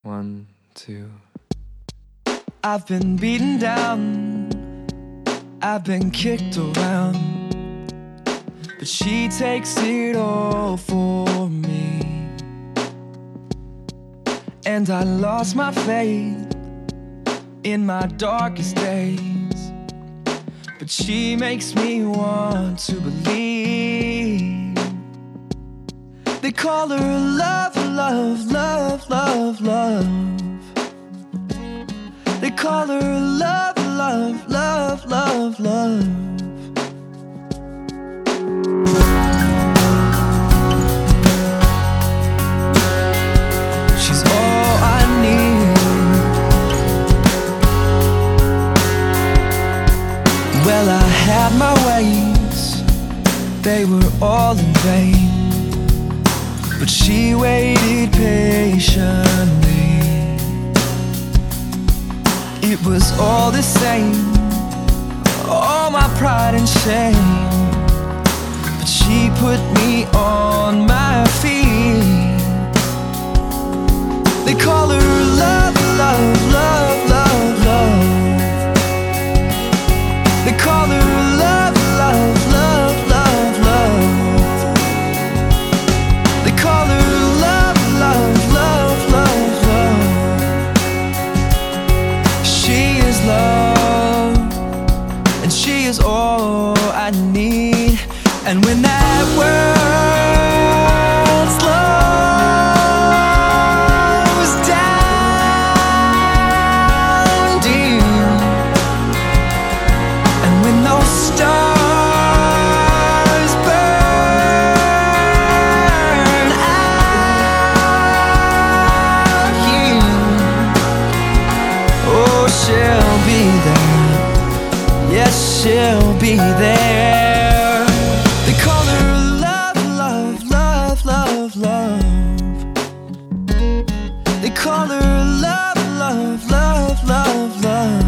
One, two. I've been beaten down, I've been kicked around, but she takes it all for me. And I lost my faith in my darkest days, but she makes me want to believe. They call her love, love, love, love, love. They call her love, love, love, love, love. She's all I need. Well, I had my ways, they were all in vain, but she waited patiently. It was all the same, all my pride and shame, but she put me on my feet. They call her love, love, love, love, love. They call her love, love, love, love, love. They call her love, love, love, love, love. She is love, and she is all I need. And when that world slows down deep, and when those stars burn out here, oh, she'll be there. Yes, she'll be there. They call her love, love, love, love, love. They call her love, love, love, love, love.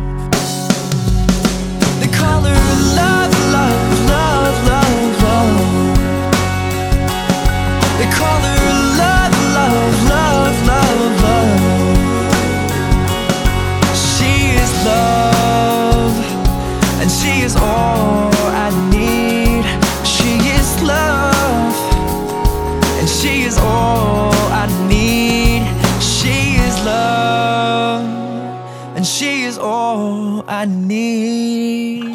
They call her love, love, love, love, love. They call her love, love, love, love, love. She is love, and she is all I need. She is love, and she is all I need. She is love, and she is all I need.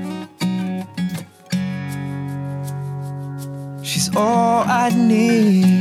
She's all I need.